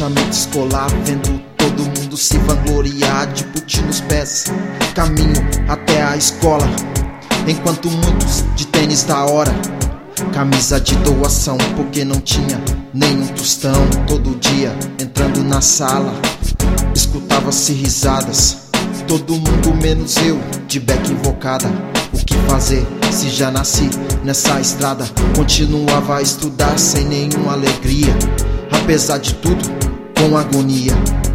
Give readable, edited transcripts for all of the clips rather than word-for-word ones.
afastamento escolar, vendo todo mundo se vangloriar de boot nos pés, caminho até a escola, enquanto muitos de tênis da hora, camisa de doação, porque não tinha nenhum tostão. Todo dia entrando na sala, escutava-se risadas, todo mundo menos eu, de beca invocada. O que fazer se já nasci nessa estrada? Continuava a estudar sem nenhuma alegria, apesar de tudo, com agonia.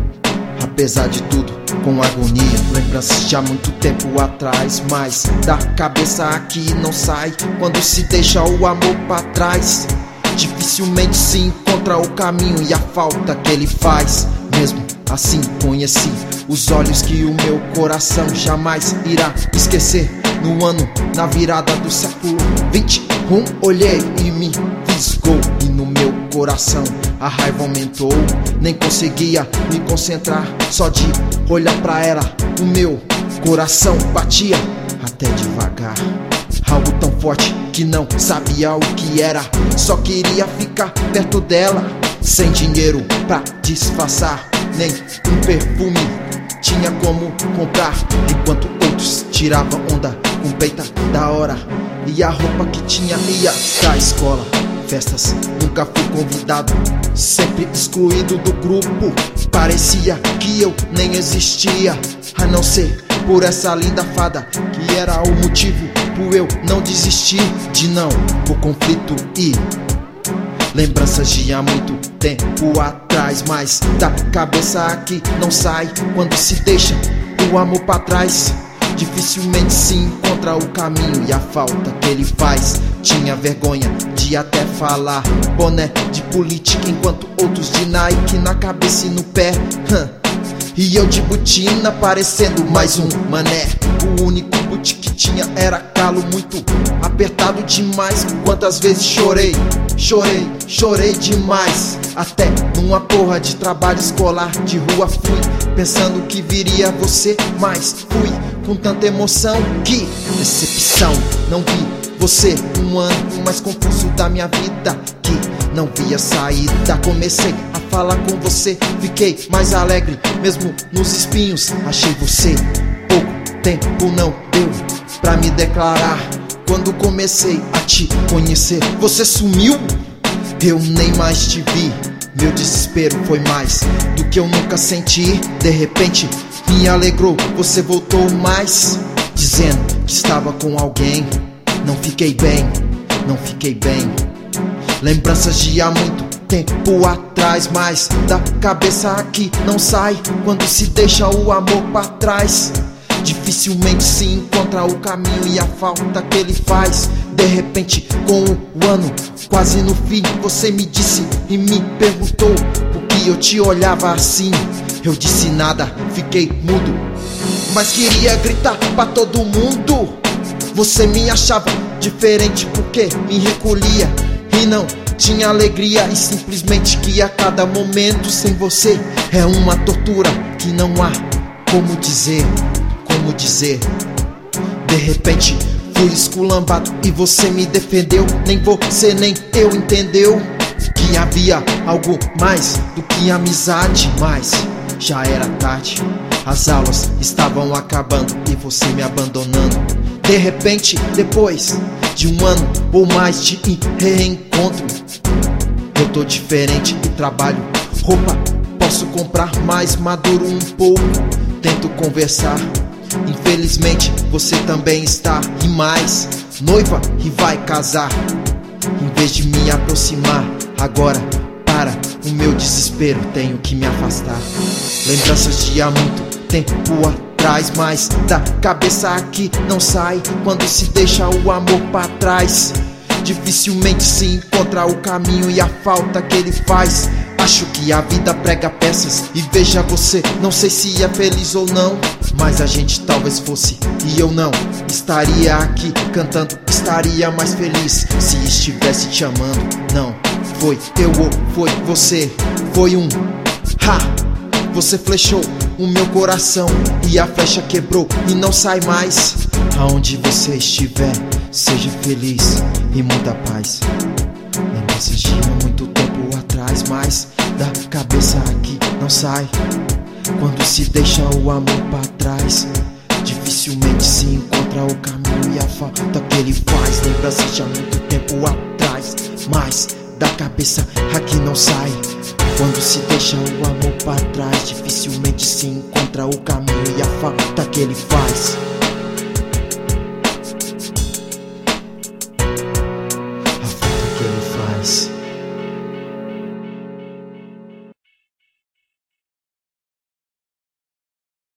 Apesar de tudo, com agonia. Lembranças de há muito tempo atrás, mas da cabeça aqui não sai. Quando se deixa o amor pra trás, dificilmente se encontra o caminho e a falta que ele faz. Mesmo assim conheci os olhos que o meu coração jamais irá esquecer. No ano, na virada do século 21, olhei e me fisgou. E no meu coração a raiva aumentou, nem conseguia me concentrar. Só de olhar pra ela, o meu coração batia até devagar. Algo tão forte que não sabia o que era, só queria ficar perto dela. Sem dinheiro pra disfarçar, nem um perfume tinha como comprar, enquanto outros tiravam onda com peita da hora. E a roupa que tinha ia da escola. Festas, nunca fui convidado, sempre excluído do grupo. Parecia que eu nem existia, a não ser por essa linda fada, que era o motivo por eu não desistir de não o conflito e lembranças de há muito tempo atrás, mas da cabeça aqui não sai. Quando se deixa o amor pra trás, dificilmente se encontra o caminho e a falta que ele faz. Tinha vergonha de até falar, boné de política, enquanto outros de Nike na cabeça e no pé. E eu de botina, parecendo mais um mané. O único boot que tinha era calo, muito apertado demais. Quantas vezes chorei, chorei, chorei demais. Até numa porra de trabalho escolar de rua fui, pensando que viria você, mas fui com tanta emoção que decepção. Não vi você, um ano mais confuso da minha vida, que não via saída. Comecei a falar com você, fiquei mais alegre, mesmo nos espinhos. Achei você, pouco tempo não deu pra me declarar. Quando comecei a te conhecer, você sumiu, eu nem mais te vi. Meu desespero foi mais do que eu nunca senti. De repente me alegrou, você voltou mais, dizendo que estava com alguém. Não fiquei bem, não fiquei bem. Lembranças de há muito tempo atrás, mas da cabeça aqui não sai. Quando se deixa o amor pra trás, dificilmente se encontra o caminho e a falta que ele faz. De repente, com o ano quase no fim, você me disse e me perguntou por que eu te olhava assim. Eu disse nada, fiquei mudo, mas queria gritar pra todo mundo. Você me achava diferente porque me recolhia e não tinha alegria, e simplesmente que a cada momento sem você é uma tortura que não há como dizer, como dizer. De repente fui esculambado e você me defendeu. Nem você nem eu entendeu que havia algo mais do que amizade, mas já era tarde, as aulas estavam acabando e você me abandonando. De repente, depois de um ano ou mais de reencontro, eu tô diferente e trabalho roupa, posso comprar mais, maduro um pouco, tento conversar. Infelizmente você também está e mais, noiva e vai casar. Em vez de me aproximar, agora para o meu desespero tenho que me afastar. Lembranças de há muito tempo atrás, mas da cabeça aqui não sai. Quando se deixa o amor pra trás, dificilmente se encontra o caminho e a falta que ele faz. Acho que a vida prega peças e veja você, não sei se é feliz ou não, mas a gente talvez fosse e eu não estaria aqui cantando, estaria mais feliz se estivesse te amando. Não foi eu ou foi você, foi um você flechou o meu coração e a flecha quebrou e não sai mais. Aonde você estiver, seja feliz e muita paz. Lembranças de há muito tempo atrás, mas da cabeça aqui não sai. Quando se deixa o amor pra trás, dificilmente se encontra o caminho e a falta que ele faz. Lembra-se já há muito tempo atrás, mas da cabeça aqui não sai. Quando se deixa o amor pra trás, dificilmente se encontra o caminho e a falta que ele faz.